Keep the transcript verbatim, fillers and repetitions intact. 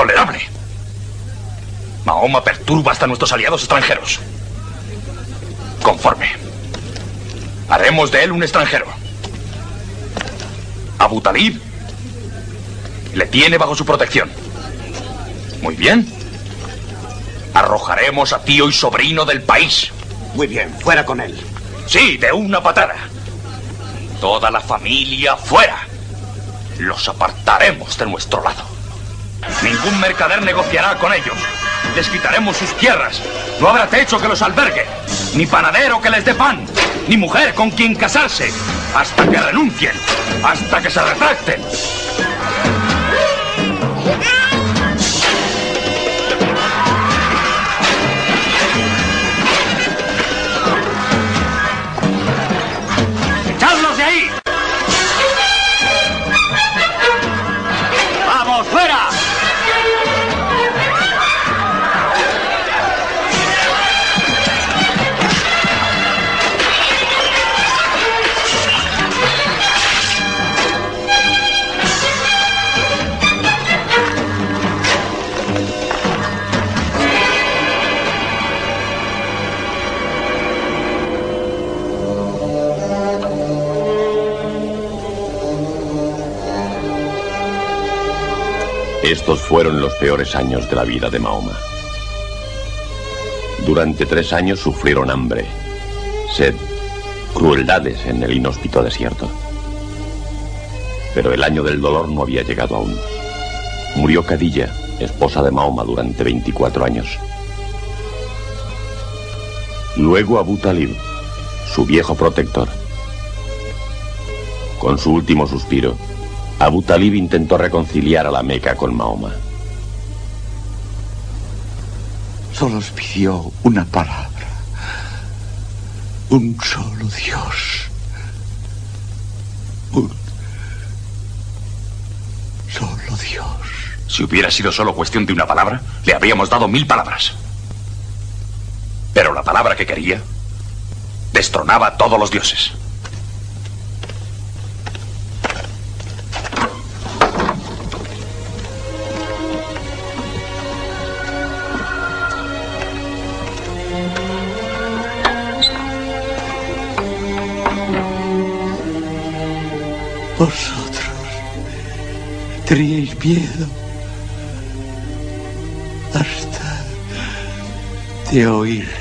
Intolerable. Mahoma perturba hasta nuestros aliados extranjeros. Conforme. Haremos de él un extranjero. Abu Talib le tiene bajo su protección. Muy bien. Arrojaremos a tío y sobrino del país. Muy bien, fuera con él. Sí, de una patada. Toda la familia fuera. Los apartaremos de nuestro lado. Ningún mercader negociará con ellos. Les quitaremos sus tierras. No habrá techo que los albergue, ni panadero que les dé pan, ni mujer con quien casarse, hasta que renuncien, hasta que se retracten. ¡Echadlos de ahí! ¡Vamos, fuera! Estos fueron los peores años de la vida de Mahoma. Durante tres años sufrieron hambre, sed, crueldades en el inhóspito desierto. Pero el año del dolor no había llegado aún. Murió Khadija, esposa de Mahoma, durante veinticuatro años. Luego Abu Talib, su viejo protector. Con su último suspiro, Abu Talib intentó reconciliar a la Meca con Mahoma. Solo os pidió una palabra. Un solo Dios. Un solo Dios. Si hubiera sido solo cuestión de una palabra, le habríamos dado mil palabras. Pero la palabra que quería destronaba a todos los dioses. Vosotros teníais miedo hasta de oír